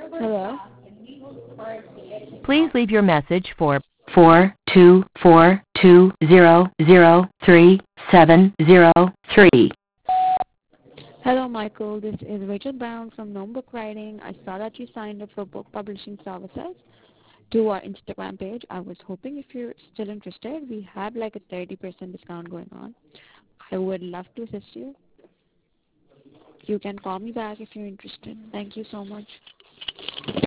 Hello? Please leave your message for 42420033703. Hello, Michael. This is Rachel Brown from Gnome Book Writing. I saw that you signed up for book publishing services to our Instagram page. I was hoping if you're still interested, we have like a 30% discount going on. I would love to assist you. You can call me back if you're interested. Thank you so much.